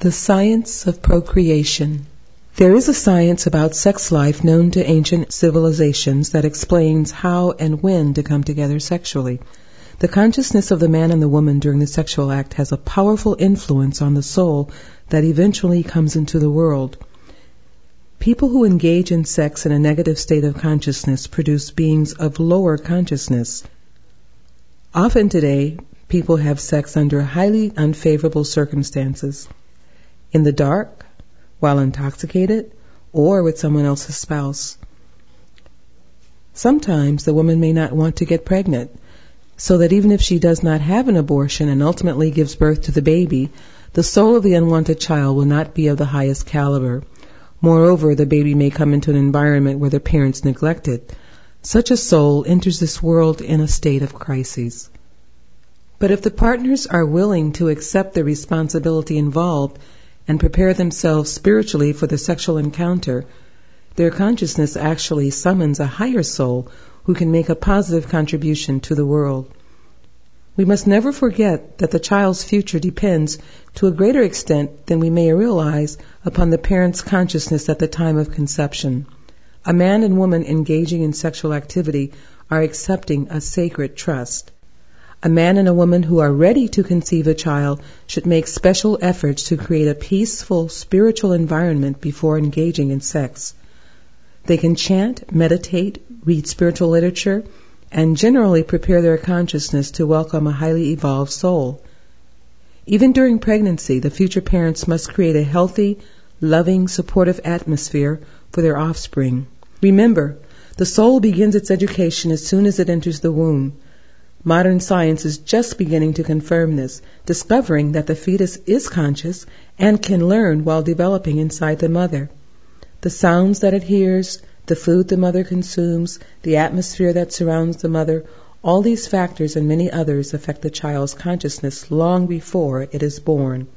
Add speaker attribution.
Speaker 1: The science of procreation. There is a science about sex life known to ancient civilizations that explains how and when to come together sexually. The consciousness of the man and the woman during the sexual act has a powerful influence on the soul that eventually comes into the world. People who engage in sex in a negative state of consciousness produce beings of lower consciousness. Often today, people have sex under highly unfavorable circumstances. In the dark, while intoxicated, or with someone else's spouse. Sometimes the woman may not want to get pregnant, so that even if she does not have an abortion and ultimately gives birth to the baby, the soul of the unwanted child will not be of the highest caliber. Moreover, the baby may come into an environment where the parents neglect it. Such a soul enters this world in a state of crisis. But if the partners are willing to accept the responsibility involved and prepare themselves spiritually for the sexual encounter, their consciousness actually summons a higher soul who can make a positive contribution to the world. We must never forget that the child's future depends, to a greater extent than we may realize, upon the parent's consciousness at the time of conception. A man and woman engaging in sexual activity are accepting a sacred trust. A man and a woman who are ready to conceive a child should make special efforts to create a peaceful, spiritual environment before engaging in sex. They can chant, meditate, read spiritual literature, and generally prepare their consciousness to welcome a highly evolved soul. Even during pregnancy, the future parents must create a healthy, loving, supportive atmosphere for their offspring. Remember, the soul begins its education as soon as it enters the womb. Modern science is just beginning to confirm this, discovering that the fetus is conscious and can learn while developing inside the mother. The sounds that it hears, the food the mother consumes, the atmosphere that surrounds the mother, all these factors and many others affect the child's consciousness long before it is born.